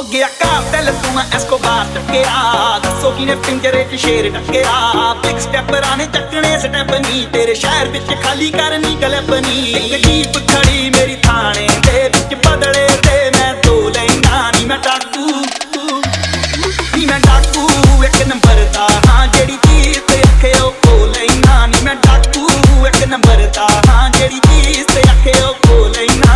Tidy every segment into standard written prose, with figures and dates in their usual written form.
ਹੋ ਗਿਆ ਕਾਰਟਲ ਤੂੰ ਐਸਕੋਬਾਰ ਟੱਕਿਆ ਦੱਸੋ ਕਿਨੇ ਪਿੰਜਰੇ 'ਚ ਸ਼ੇਰ ਟੱਕਿਆ ਬਿਗ ਸਟੈਪਰਾਂ ਨੇ ਚੱਕਣੇ ਸਟੈਪ ਨੀ ਤੇਰੇ ਸ਼ਹਿਰ ਵਿੱਚ ਖਾਲੀ ਕਰਨੀ ਕਲਪ ਨੀ ਇੱਕ ਜੀਪ ਖੜੀ ਮੇਰੀ ਥਾਣੇ ਦੇ ਵਿੱਚ ਬਦਲੇ ਤੇ ਮੈਂ ਦੋ ਲੈਣਾ ਨੀ ਮੈਂ ਡਾਕੂ ਇੱਕ ਨੰਬਰ ਦਾ ਹਾਂ ਜਿਹੜੀ ਚੀਜ਼ ਤੇ ਅੱਖੇ ਉਹ ਲੈਣਾ ਨੀ ਮੈਂ ਡਾਕੂ ਇੱਕ ਨੰਬਰ ਦਾ ਹਾਂ ਜਿਹੜੀ ਚੀਜ਼ ਤੇ ਅੱਖੇ ਉਹ ਲੈਣਾ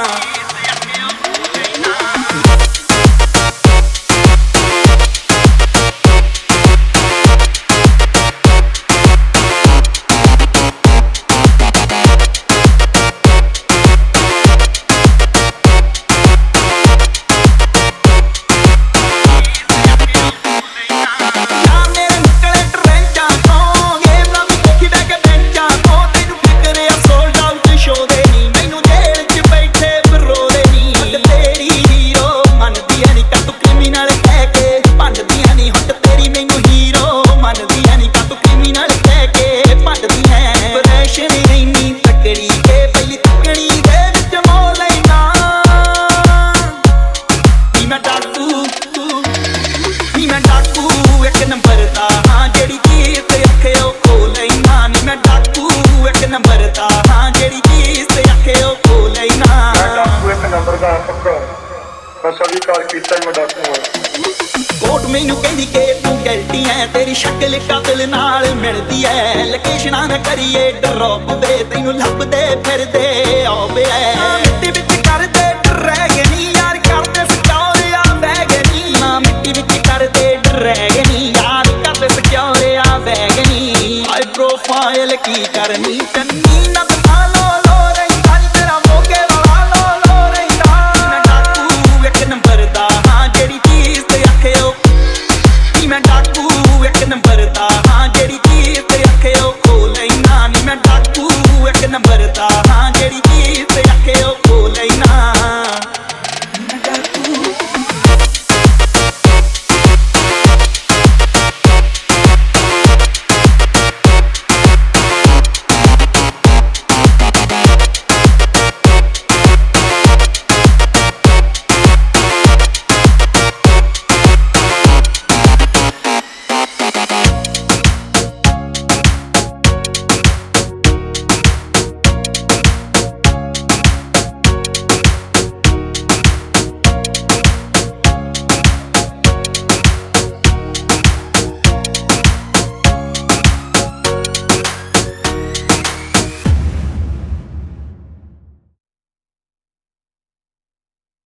ਕੋਟ ਮੈਨੂੰ ਕਹਿੰਦੀ ਕਿ ਤੂੰ ਗਲਤੀ ਐ ਤੇਰੀ ਸ਼ਕਲ ਕਾਤਲ ਨਾਲ ਮਿਲਦੀ ਐ ਲੋਕੇਸ਼ਨਾਂ ਨਾ ਕਰੀਏ ਡਰੋਪ ਵੇ ਤੈਨੂੰ ਲੱਭਦੇ ਫਿਰਦੇ ਆਵੇ